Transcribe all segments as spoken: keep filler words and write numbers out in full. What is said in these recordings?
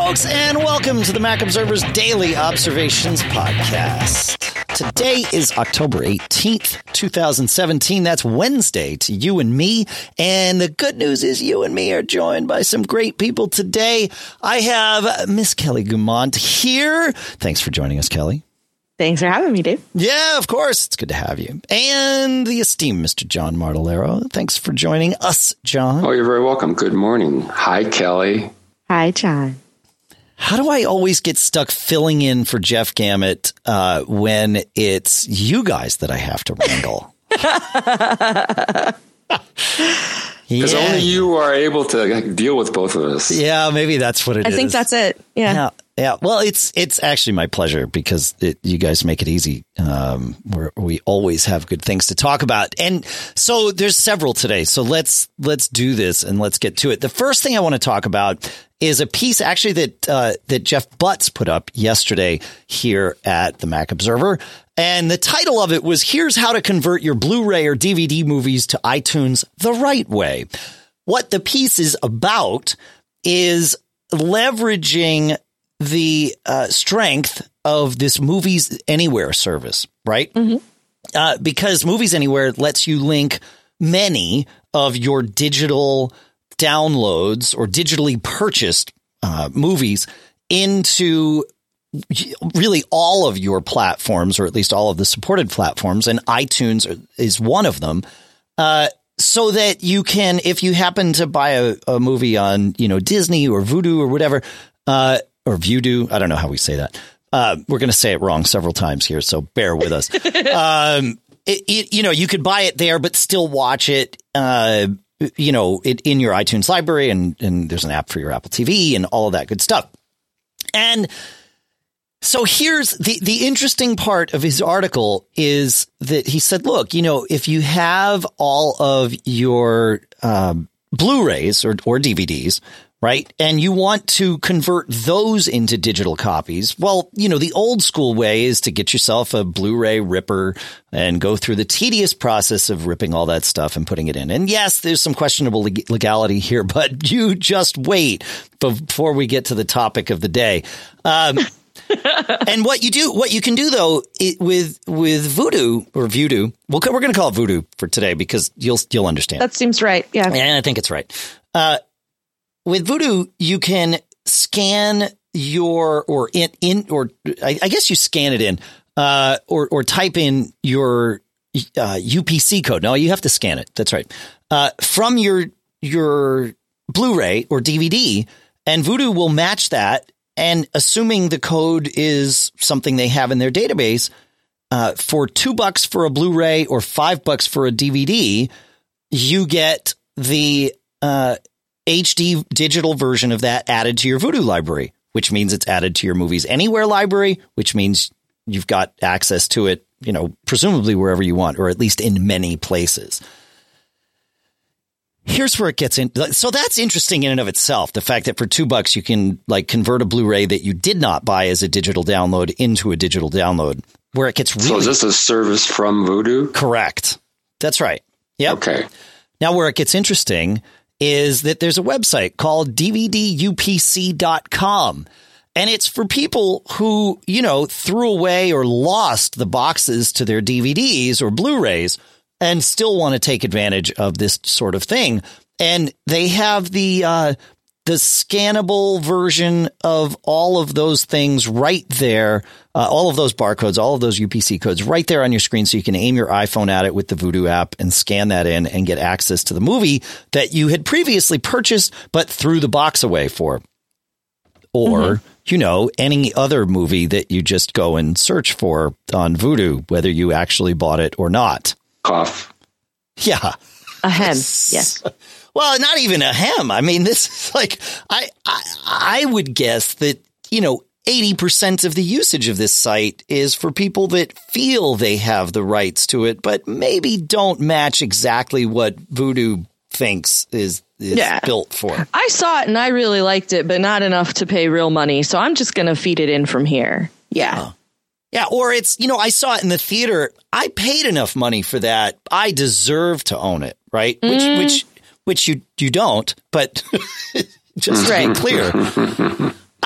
folks, and welcome to the Mac Observer's Daily Observations Podcast. Today is October eighteenth, twenty seventeen. That's Wednesday to you and me. And the good news is you and me are joined by some great people today. I have Miss Kelly Guimont here. Thanks for joining us, Kelly. Thanks for having me, Dave. Yeah, of course. It's good to have you. And the esteemed Mister John Martellero. Thanks for joining us, John. Oh, you're very welcome. Good morning. Hi, Kelly. Hi, John. How do I always get stuck filling in for Jeff Gamet uh, when it's you guys that I have to wrangle? Because yeah. only you are able to deal with both of us. Yeah, maybe that's what it I is. think that's it. Yeah. yeah. Yeah. Well, it's it's actually my pleasure because it, you guys make it easy. Um, we're, we always have good things to talk about. And so there's several today. So let's let's do this and let's get to it. The first thing I want to talk about is a piece actually that uh, that Jeff Butts put up yesterday here at the Mac Observer. And the title of it was, "Here's how to convert your Blu-ray or D V D movies to iTunes the right way." What the piece is about is leveraging the uh, strength of this Movies Anywhere service, right? Mm-hmm. Uh, because Movies Anywhere lets you link many of your digital downloads or digitally purchased uh, movies into really all of your platforms, or at least all of the supported platforms, and iTunes is one of them, uh, so that you can, if you happen to buy a, a movie on, you know, Disney or Vudu or whatever, uh, or Vudu, I don't know how we say that. Uh, we're going to say it wrong several times here, so bear with us. um, it, it, you know, you could buy it there, but still watch it, uh, you know, it, in your iTunes library, and, and there's an app for your Apple T V and all of that good stuff. And so here's the, the interesting part of his article is that he said, look, you know, if you have all of your um, Blu-rays or, or D V Ds, right, and you want to convert those into digital copies, well, you know, the old school way is to get yourself a Blu-ray ripper and go through the tedious process of ripping all that stuff and putting it in. And yes, there's some questionable leg- legality here, but you just wait before we get to the topic of the day. Um And what you do, what you can do, though, it, with with Vudu or Vudu, we'll, we're going to call it Vudu for today because you'll you'll understand. That seems right. Yeah. And I think it's right. Uh, with Vudu, you can scan your or in, in or I, I guess you scan it in uh, or or type in your uh, U P C code. No, you have to scan it. That's right. Uh, from your your Blu-ray or D V D, and Vudu will match that. And assuming the code is something they have in their database, uh, for two bucks for a Blu-ray or five bucks for a D V D, you get the uh, H D digital version of that added to your Vudu library, which means it's added to your Movies Anywhere library, which means you've got access to it, you know, presumably wherever you want, or at least in many places. Here's where it gets in. So that's interesting in and of itself. The fact that for two bucks, you can like convert a Blu-ray that you did not buy as a digital download into a digital download, where it gets really. So is this a service from Vudu? Correct. That's right. Yep. Okay. Now, where it gets interesting is that there's a website called D V D U P C dot com. And it's for people who, you know, threw away or lost the boxes to their D V Ds or Blu-rays and still want to take advantage of this sort of thing. And they have the uh, the scannable version of all of those things right there, uh, all of those barcodes, all of those U P C codes right there on your screen, so you can aim your iPhone at it with the Vudu app and scan that in and get access to the movie that you had previously purchased but threw the box away for. Or, mm-hmm. you know, any other movie that you just go and search for on Vudu, whether you actually bought it or not. Cough. Yeah. A hem. Yes. Well, not even a hem. I mean, this is like, I, I, I would guess that, you know, eighty percent of the usage of this site is for people that feel they have the rights to it, but maybe don't match exactly what Vudu thinks is, is yeah. built for. I saw it and I really liked it, but not enough to pay real money. So I'm just going to feed it in from here. Yeah. Oh. Yeah, or it's, you know, I saw it in the theater. I paid enough money for that. I deserve to own it, right? Mm. Which, which, which you you don't. But just to be clear, I,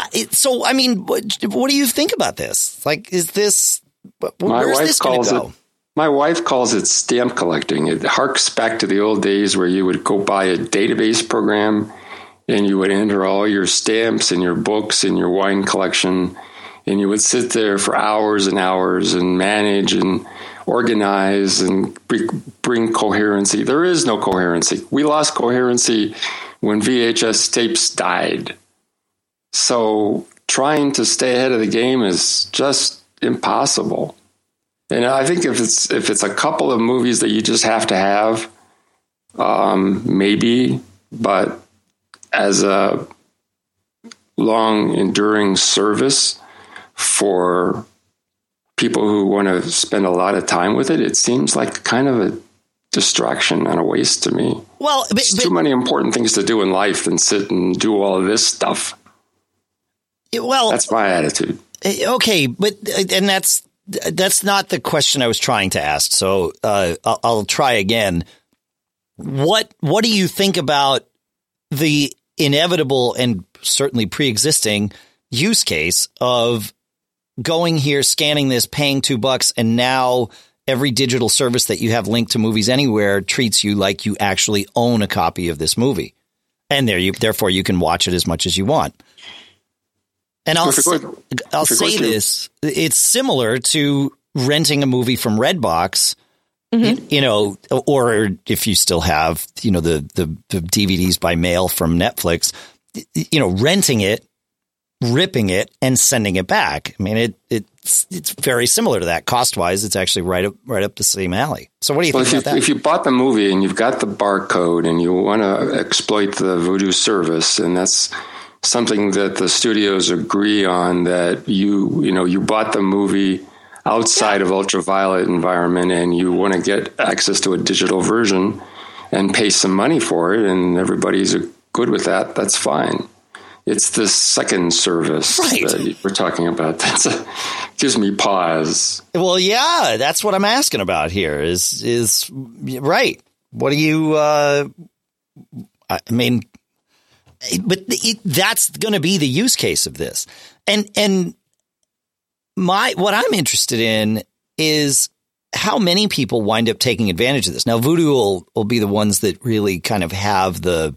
It, so, I mean, what, what do you think about this? Like, is this, My where's wife this going to calls go? it. My wife calls it stamp collecting. It harks back to the old days where you would go buy a database program and you would enter all your stamps and your books and your wine collection, and you would sit there for hours and hours and manage and organize and bring coherency. There is no coherency. We lost coherency when V H S tapes died. So trying to stay ahead of the game is just impossible. And I think if it's if it's a couple of movies that you just have to have, um, maybe, but as a long enduring service for people who want to spend a lot of time with it, it seems like kind of a distraction and a waste to me. Well, but, There's but, too many important things to do in life than sit and do all of this stuff. well, That's my attitude. Okay, but and that's that's not the question I was trying to ask. So uh, I'll, I'll try again. What what do you think about the inevitable and certainly pre-existing use case of going here, scanning this, paying two bucks, and now every digital service that you have linked to Movies Anywhere treats you like you actually own a copy of this movie, and there you therefore you can watch it as much as you want. And I'll say, I'll say this: it's similar to renting a movie from Redbox, mm-hmm. you, you know, or if you still have, you know, the, the the D V Ds by mail from Netflix, you know, renting it, ripping it, and sending it back. I mean, it it's it's very similar to that. Cost wise, it's actually right up right up the same alley. So, what do you well, think if about you, that? If you bought the movie and you've got the barcode and you want to exploit the Vudu service, and that's something that the studios agree on, that you you know you bought the movie outside of ultraviolet environment and you want to get access to a digital version and pay some money for it, and everybody's good with that, that's fine. It's this second service right. that we're talking about that gives me pause. Well, yeah, that's what I'm asking about here is is right. What do you uh, I mean, but it, that's going to be the use case of this. And and my what I'm interested in is how many people wind up taking advantage of this. Now, Vudu will, will be the ones that really kind of have the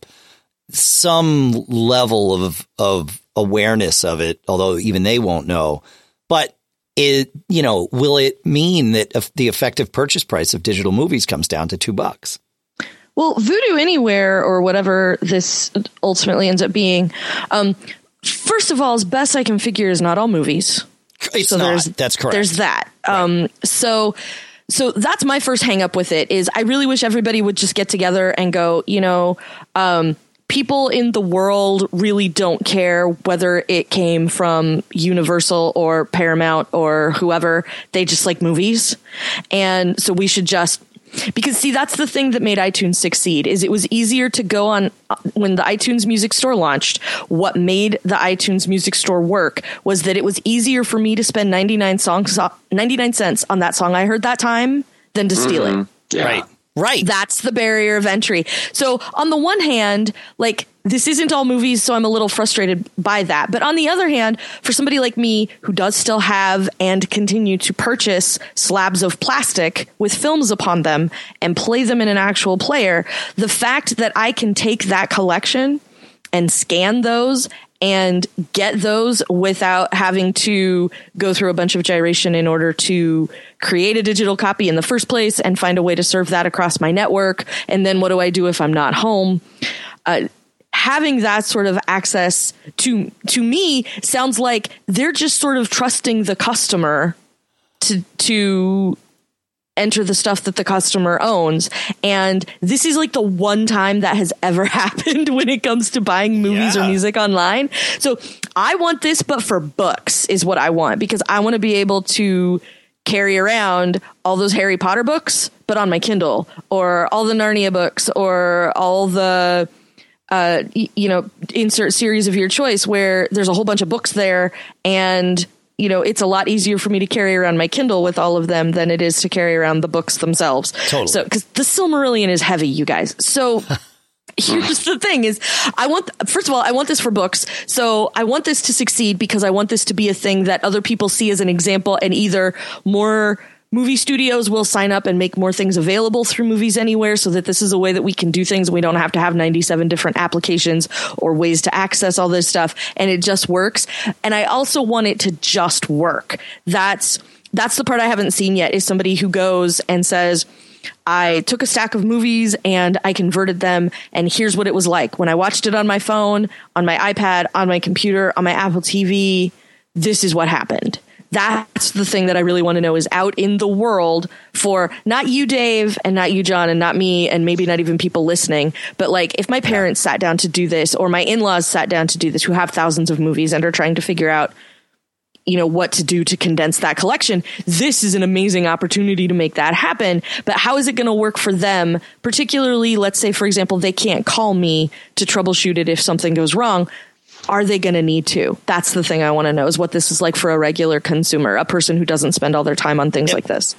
some level of of awareness of it, although even they won't know. But it, you know, will it mean that if the effective purchase price of digital movies comes down to two bucks? Well, Vudu Anywhere, or whatever this ultimately ends up being, um, first of all, as best I can figure, is not all movies. It's so not. There's, That's correct. There's that. Right. Um, so, so that's my first hang up with it. Is I really wish everybody would just get together and go, you know, um, people in the world really don't care whether it came from Universal or Paramount or whoever. They just like movies, and so we should just. Because, see, that's the thing that made iTunes succeed, is it was easier to go on when the iTunes Music Store launched. What made the iTunes Music Store work was that it was easier for me to spend ninety-nine songs, ninety-nine cents on that song I heard that time than to steal mm-hmm. it. Yeah. Right. Right. That's the barrier of entry. So on the one hand, like, this isn't all movies, so I'm a little frustrated by that. But on the other hand, for somebody like me who does still have and continue to purchase slabs of plastic with films upon them and play them in an actual player, the fact that I can take that collection and scan those and get those without having to go through a bunch of gyration in order to create a digital copy in the first place and find a way to serve that across my network. And then what do I do if I'm not home? Uh, having that sort of access to, to me sounds like they're just sort of trusting the customer to, to enter the stuff that the customer owns. And this is like the one time that has ever happened when it comes to buying movies yeah. or music online. So I want this, but for books is what I want, because I want to be able to carry around all those Harry Potter books, but on my Kindle, or all the Narnia books, or all the, uh, you know, insert series of your choice where there's a whole bunch of books there, and you know, it's a lot easier for me to carry around my Kindle with all of them than it is to carry around the books themselves. Totally. So, because the Silmarillion is heavy, you guys. So here's the thing is I want, first of all, I want this for books. So I want this to succeed because I want this to be a thing that other people see as an example, and either more movie studios will sign up and make more things available through Movies Anywhere so that this is a way that we can do things. We don't have to have ninety-seven different applications or ways to access all this stuff. And it just works. And I also want it to just work. That's, that's the part I haven't seen yet, is somebody who goes and says, I took a stack of movies and I converted them, and here's what it was like when I watched it on my phone, on my iPad, on my computer, on my Apple T V. This is what happened. That's the thing that I really want to know, is out in the world for not you, Dave, and not you, John, and not me, and maybe not even people listening. But like, if my parents sat down to do this, or my in-laws sat down to do this, who have thousands of movies and are trying to figure out, you know, what to do to condense that collection, this is an amazing opportunity to make that happen. But how is it going to work for them? Particularly, let's say, for example, they can't call me to troubleshoot it if something goes wrong. Are they going to need to? That's the thing I want to know, is what this is like for a regular consumer, a person who doesn't spend all their time on things yep. like this.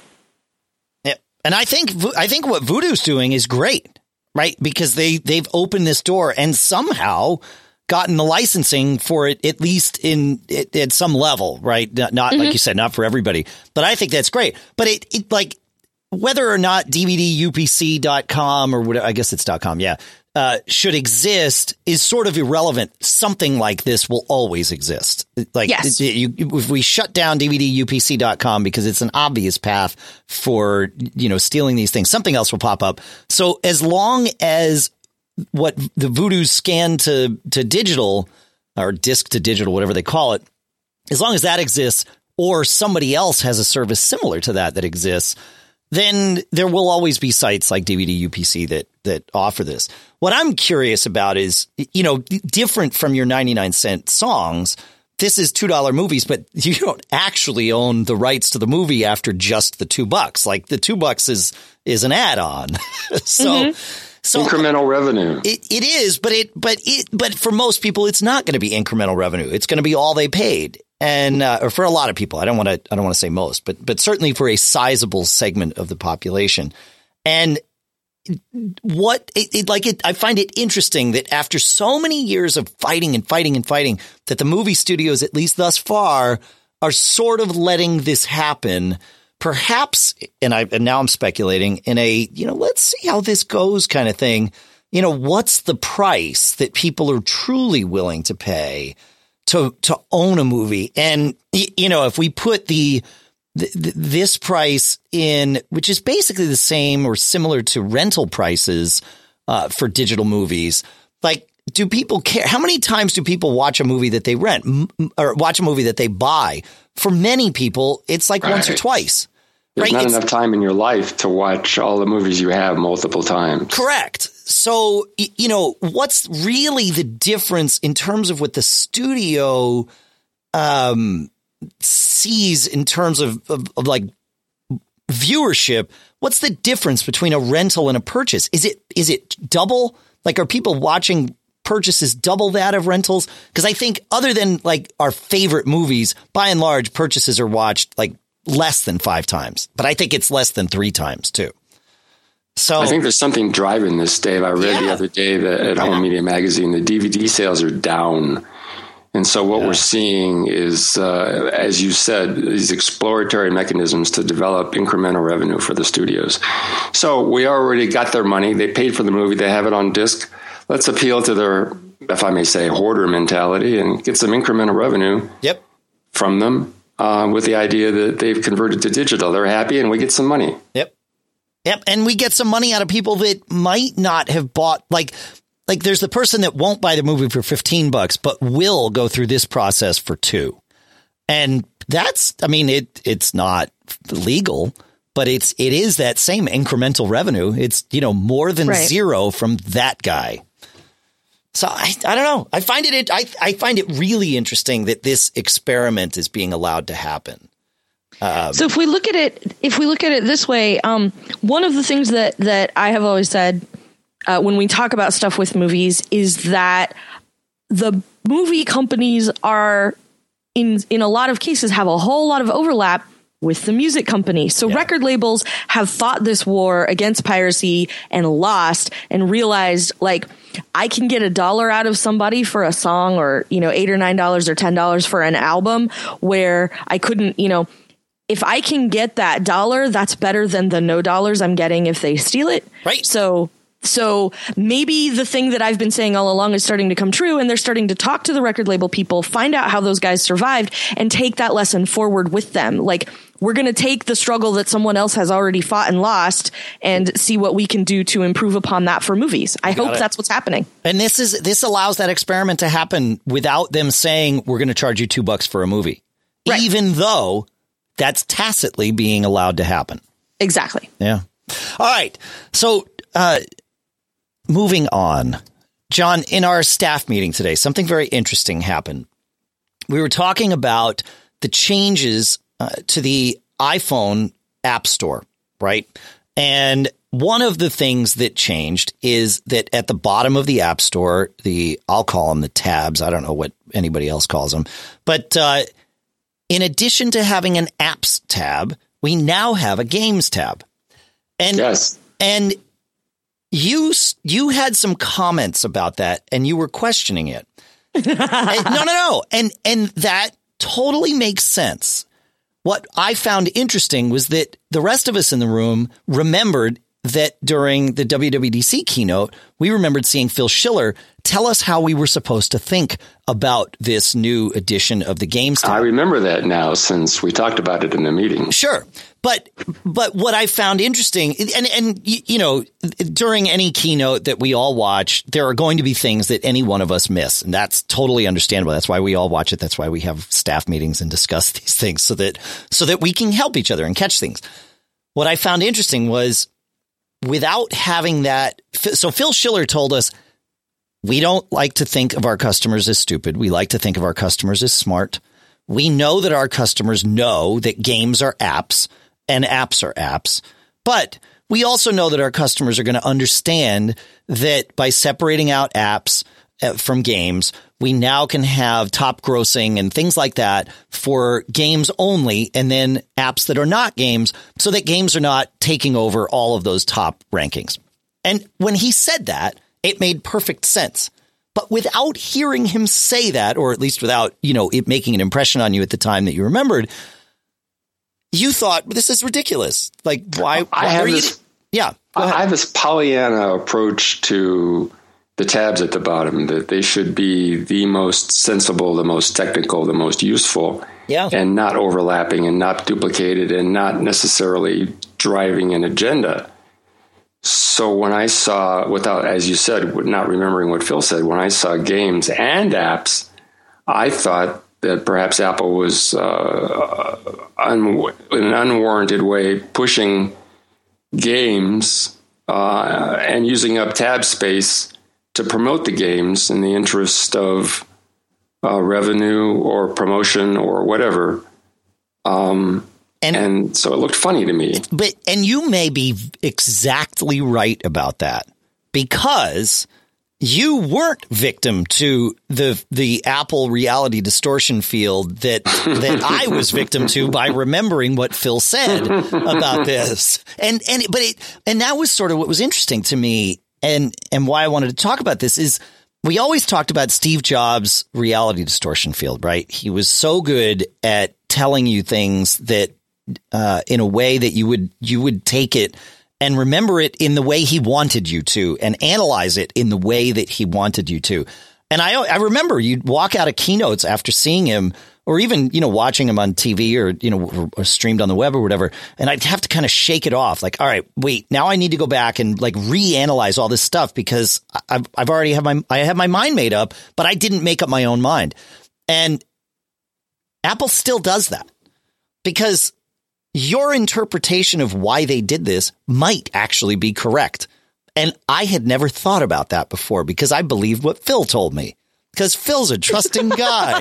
Yep. And I think I think what Vudu's doing is great, right? Because they they've opened this door and somehow gotten the licensing for it, at least in at, at some level, right? Not, not mm-hmm. like you said, not for everybody, but I think that's great. But it, it like whether or not D V D U P C dot com or whatever, I guess it's .com, yeah. Uh, should exist is sort of irrelevant. Something like this will always exist. Like yes. it, you, if we shut down D V D U P C dot com because it's an obvious path for, you know, stealing these things, something else will pop up. So as long as what the Vudu's scan to, to digital or disc to digital, whatever they call it, as long as that exists, or somebody else has a service similar to that that exists, then there will always be sites like D V D U P C that that offer this. What I'm curious about is, you know, different from your ninety-nine cent songs, this is two dollar movies, but you don't actually own the rights to the movie after just the two bucks. Like the two bucks is is an add-on. so mm-hmm. So incremental revenue. It, it is, but it, but it, but for most people, it's not going to be incremental revenue. It's going to be all they paid. And, uh, or for a lot of people, I don't want to, I don't want to say most, but, but certainly for a sizable segment of the population. And what it, it like it, I find it interesting that after so many years of fighting and fighting and fighting, that the movie studios, at least thus far, are sort of letting this happen. Perhaps, and I and now I'm speculating in a, you know, let's see how this goes kind of thing. You know, what's the price that people are truly willing to pay to to own a movie? And, you know, if we put the, the this price in, which is basically the same or similar to rental prices uh, for digital movies, like, do people care? How many times do people watch a movie that they rent or watch a movie that they buy? For many people, it's like right. once or twice. There's right? not it's, enough time in your life to watch all the movies you have multiple times. Correct. So, you know, what's really the difference in terms of what the studio um, sees in terms of, of, of like viewership? What's the difference between a rental and a purchase? Is it is it double? Like, are people watching purchases double that of rentals? Because I think other than like our favorite movies, by and large, purchases are watched like less than five times. But I think it's less than three times, too. So I think there's something driving this, Dave. I read yeah. the other day that at Home Media Magazine, the D V D sales are down. And so what yeah. we're seeing is, uh, as you said, these exploratory mechanisms to develop incremental revenue for the studios. So we already got their money. They paid for the movie. They have it on disc. Let's appeal to their, if I may say, hoarder mentality and get some incremental revenue yep. from them uh, with the idea that they've converted to digital. They're happy and we get some money. Yep. Yep. And we get some money out of people that might not have bought, like, like there's the person that won't buy the movie for fifteen bucks, but will go through this process for two. And that's, I mean, it, it's not legal, but it's, it is that same incremental revenue. It's, you know, more than right. zero from that guy. So I, I don't know. I find it, I, I find it really interesting that this experiment is being allowed to happen. Um, so if we look at it, if we look at it this way, um, one of the things that, that I have always said uh, when we talk about stuff with movies is that the movie companies are in, in a lot of cases have a whole lot of overlap with the music company. So yeah. record labels have fought this war against piracy and lost and realized, like, I can get a dollar out of somebody for a song, or, you know, eight or nine dollars or ten dollars for an album, where I couldn't, you know, if I can get that dollar, that's better than the no dollars I'm getting if they steal it. Right. So So maybe the thing that I've been saying all along is starting to come true, and they're starting to talk to the record label people, find out how those guys survived, and take that lesson forward with them. Like, we're going to take the struggle that someone else has already fought and lost and see what we can do to improve upon that for movies. I hope that's what's happening. And this is this allows that experiment to happen without them saying, we're going to charge you two bucks for a movie, right, even though that's tacitly being allowed to happen. Exactly. Yeah. All right. So, uh, moving on, John, in our staff meeting today, something very interesting happened. We were talking about the changes uh, to the iPhone App Store, right? And one of the things that changed is that at the bottom of the App Store, the I'll call them the tabs. I don't know what anybody else calls them. But uh, in addition to having an apps tab, we now have a games tab. And yes. And You you had some comments about that, and you were questioning it. and, no, no, no. And and that totally makes sense. What I found interesting was that the rest of us in the room remembered that during the W W D C keynote, we remembered seeing Phil Schiller tell us how we were supposed to think about this new edition of the games tab. I remember that now, since we talked about it in the meeting. Sure. But but what I found interesting, and, and you know, during any keynote that we all watch, there are going to be things that any one of us miss. And that's totally understandable. That's why we all watch it. That's why we have staff meetings and discuss these things so that so that we can help each other and catch things. What I found interesting was without having that. So Phil Schiller told us, we don't like to think of our customers as stupid. We like to think of our customers as smart. We know that our customers know that games are apps and apps are apps. But we also know that our customers are going to understand that by separating out apps from games, we now can have top grossing and things like that for games only, and then apps that are not games, so that games are not taking over all of those top rankings. And when he said that, it made perfect sense. But without hearing him say that, or at least without, you know, it making an impression on you at the time that you remembered, you thought, this is ridiculous. Like, why? why I have are this, you? Yeah. I have this Pollyanna approach to the tabs at the bottom, that they should be the most sensible, the most technical, the most useful, yeah, and not overlapping and not duplicated and not necessarily driving an agenda. So when I saw, without, as you said, not remembering what Phil said, when I saw games and apps, I thought that perhaps Apple was uh, un- in an unwarranted way pushing games uh, and using up tab space to promote the games in the interest of uh, revenue or promotion or whatever. Um, and, and so it looked funny to me. But and you may be exactly right about that, because you weren't victim to the the Apple reality distortion field that that I was victim to by remembering what Phil said about this. And and but it and that was sort of what was interesting to me, and and why I wanted to talk about this is we always talked about Steve Jobs' reality distortion field, right? He was so good at telling you things that uh, in a way that you would you would take it and remember it in the way he wanted you to, and analyze it in the way that he wanted you to. And I I remember you'd walk out of keynotes after seeing him, or even, you know, watching him on T V or, you know, or, or streamed on the web or whatever. And I'd have to kind of shake it off. Like, all right, wait, now I need to go back and like reanalyze all this stuff, because I've, I've already have my, I have my mind made up, but I didn't make up my own mind. And Apple still does that, because your interpretation of why they did this might actually be correct. And I had never thought about that before, because I believed what Phil told me, because Phil's a trusting guy.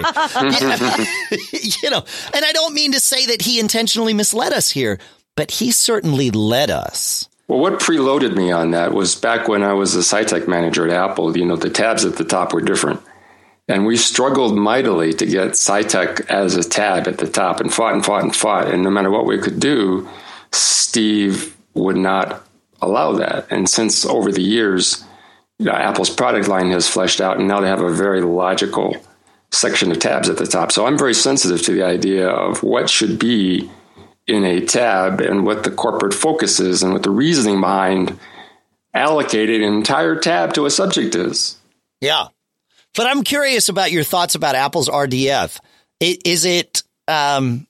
You know, and I don't mean to say that he intentionally misled us here, but he certainly led us. Well, what preloaded me on that was back when I was a SciTech manager at Apple, you know, the tabs at the top were different. And we struggled mightily to get SciTech as a tab at the top, and fought and fought and fought. And no matter what we could do, Steve would not allow that. And since over the years, you know, Apple's product line has fleshed out, and now they have a very logical section of tabs at the top. So I'm very sensitive to the idea of what should be in a tab and what the corporate focus is and what the reasoning behind allocating an entire tab to a subject is. Yeah. But I'm curious about your thoughts about Apple's R D F. Is it, um,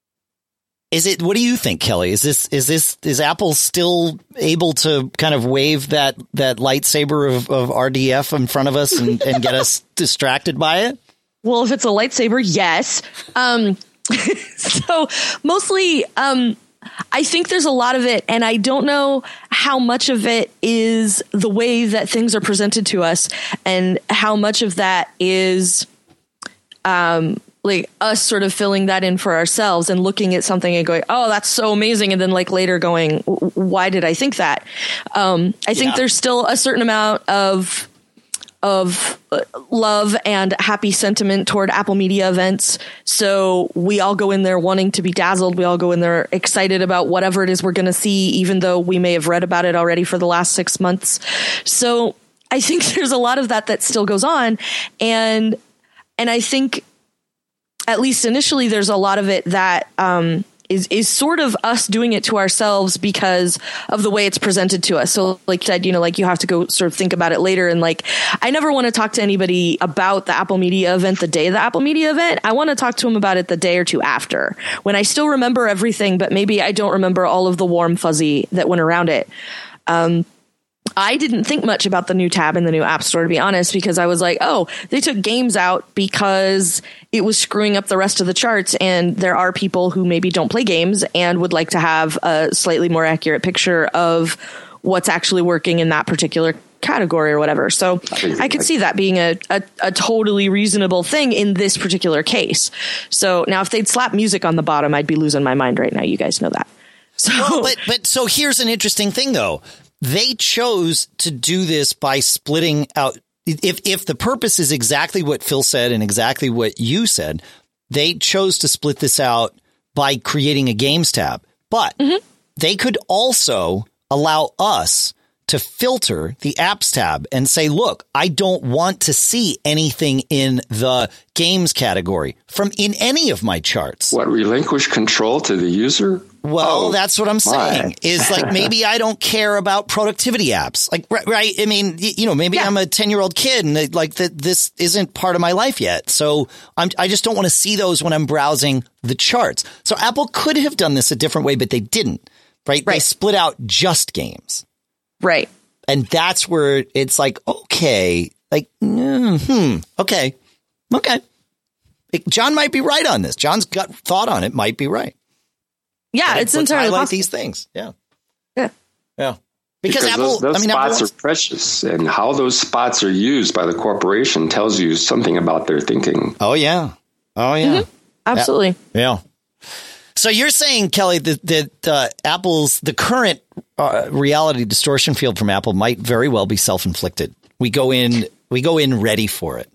is it, what do you think, Kelly? Is this, is this, is Apple still able to kind of wave that, that lightsaber of, of R D F in front of us and, and get us distracted by it? Well, if it's a lightsaber, yes. Um, so mostly, um, I think there's a lot of it, and I don't know how much of it is the way that things are presented to us and how much of that is um, like us sort of filling that in for ourselves and looking at something and going, oh, that's so amazing. And then like later going, why did I think that? Um, I think yeah. there's still a certain amount of of love and happy sentiment toward Apple Media events. So we all go in there wanting to be dazzled. We all go in there excited about whatever it is we're going to see, even though we may have read about it already for the last six months. So I think there's a lot of that that still goes on. And, and I think at least initially there's a lot of it that, um, is, is sort of us doing it to ourselves because of the way it's presented to us. So like I said, you know, like you have to go sort of think about it later. And like, I never want to talk to anybody about the Apple Media event the day of the Apple Media event. I want to talk to them about it the day or two after, when I still remember everything, but maybe I don't remember all of the warm fuzzy that went around it. Um, I didn't think much about the new tab in the new App Store, to be honest, because I was like, oh, they took games out because it was screwing up the rest of the charts. And there are people who maybe don't play games and would like to have a slightly more accurate picture of what's actually working in that particular category or whatever. So I could see that being a, a, a totally reasonable thing in this particular case. So now if they'd slap music on the bottom, I'd be losing my mind right now. You guys know that. So, well, but, but so here's an interesting thing, though. They chose to do this by splitting out. If if the purpose is exactly what Phil said and exactly what you said, they chose to split this out by creating a games tab. But mm-hmm. they could also allow us to filter the apps tab and say, look, I don't want to see anything in the games category from in any of my charts. What, relinquish control to the user? Well, oh, that's what I'm saying my. is like, maybe I don't care about productivity apps. Like, right. right I mean, you know, maybe yeah. I'm a ten year old kid and like that this isn't part of my life yet. So I'm, I just don't want to see those when I'm browsing the charts. So Apple could have done this a different way, but they didn't. Right. right. They split out just games. Right. And that's where it's like, okay, like, hmm, okay, okay. It, John might be right on this. John's gut thought on it might be right. Yeah, let's, it's let's entirely highlight possible. these things. Yeah. Yeah. Yeah. Because, because Apple, those, those I mean, spots Apple are precious, and how those spots are used by the corporation tells you something about their thinking. Oh, yeah. Oh, yeah. Mm-hmm. Absolutely. Yeah. yeah. So you're saying, Kelly, that, that uh, Apple's the current uh, reality distortion field from Apple might very well be self-inflicted. We go in, we go in ready for it.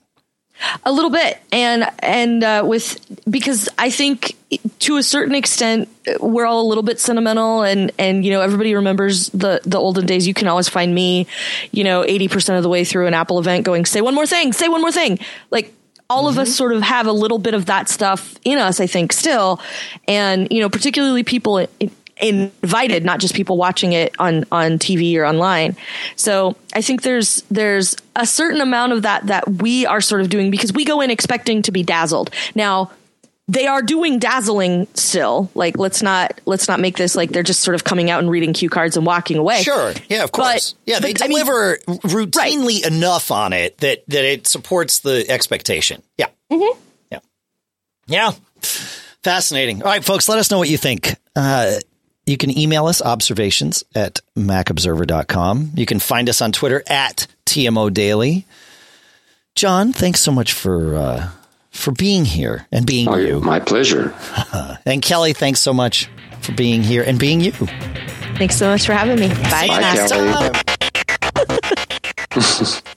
A little bit. And, and, uh, with, because I think to a certain extent, we're all a little bit sentimental and, and, you know, everybody remembers the, the olden days. You can always find me, you know, eighty percent of the way through an Apple event going, say one more thing, say one more thing. Like, all mm-hmm. of us sort of have a little bit of that stuff in us, I think, still. And, you know, particularly people in, invited, not just people watching it on, on T V or online. So I think there's there's a certain amount of that that we are sort of doing because we go in expecting to be dazzled. Now, they are doing dazzling still. Like, let's not let's not make this like they're just sort of coming out and reading cue cards and walking away. Sure. Yeah, of course. But, yeah, they but, deliver I mean, routinely right. enough on it that, that it supports the expectation. Yeah. Mm-hmm. Yeah. Yeah. Fascinating. All right, folks, let us know what you think. Uh, you can email us observations at mac observer dot com. You can find us on Twitter at T M O Daily. John, thanks so much for uh, for being here and being oh, you. My pleasure. And Kelly, thanks so much for being here and being you. Thanks so much for having me. Bye, Bye Kelly.